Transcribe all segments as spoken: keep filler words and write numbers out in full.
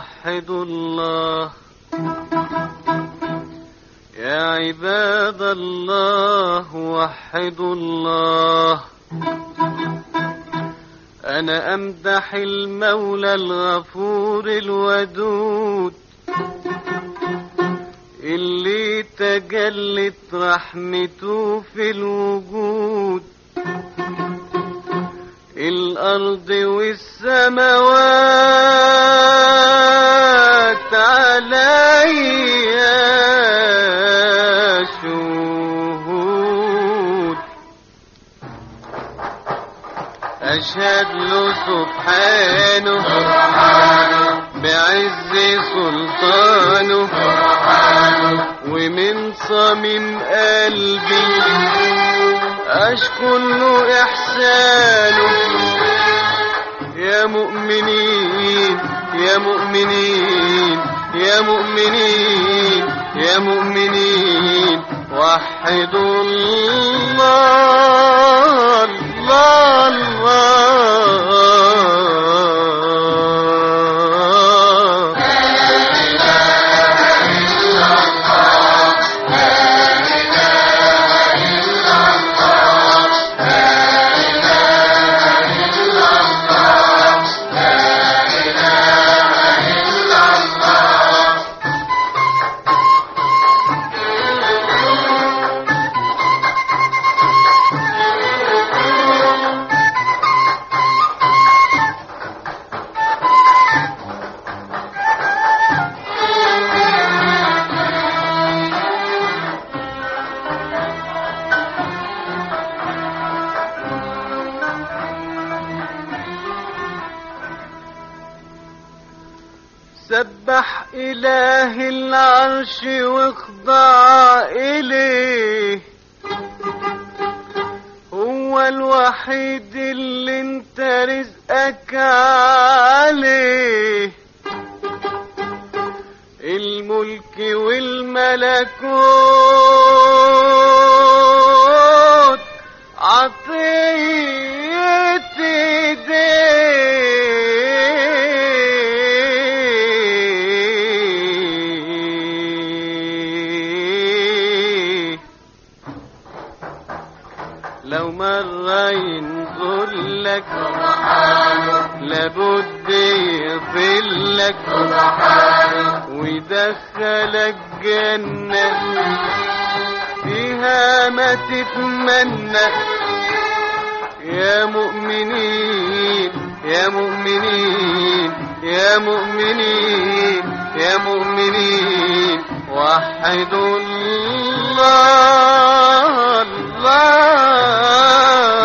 وحدوا الله يا عباد الله، وحدوا الله. أنا أمدح المولى الغفور الودود اللي تجلت رحمته في الوجود. الأرض والسماوات عليا شهود، أشهد له سبحانه بعز سلطانه، ومن صميم قلبي أشكر له إحسانه. يا مؤمنين يا مؤمنين يا مؤمنين يا مؤمنين، وحدوا الله الله الله. سبح إله العرش واخضع إليه، هو الوحيد اللي انت رزقك عليه. الملك والملكوت عطية ايديه، لو مرة ينظر لك لابد يظلك ويدخلك جنة فيها ما تتمنى. يا مؤمنين يا مؤمنين يا مؤمنين يا مؤمنين، وحدوا الله الله.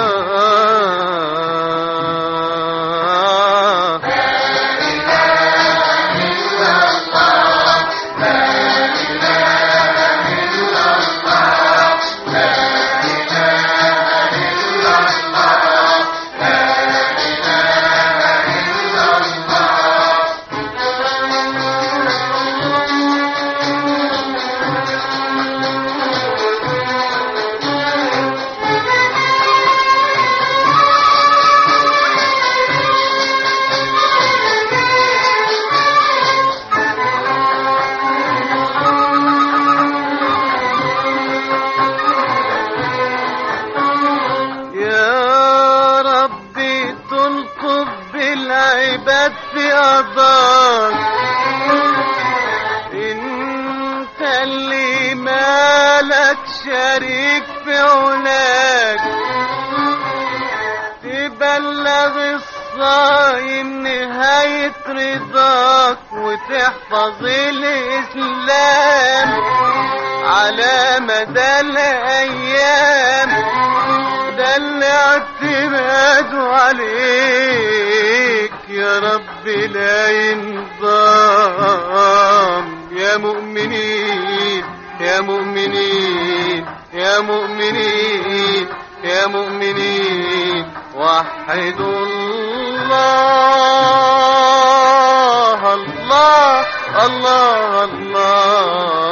العباد في أرضك، انت اللي مالك شريك في علاك، تبلغ الصايم نهاية رضاك وتحفظ الإسلام على مدى الأيام. ده اللي اعتماده عليك يا رب لا ينضام. يا مؤمنين يا مؤمنين يا مؤمنين يا مؤمنين، وحدوا الله الله الله الله.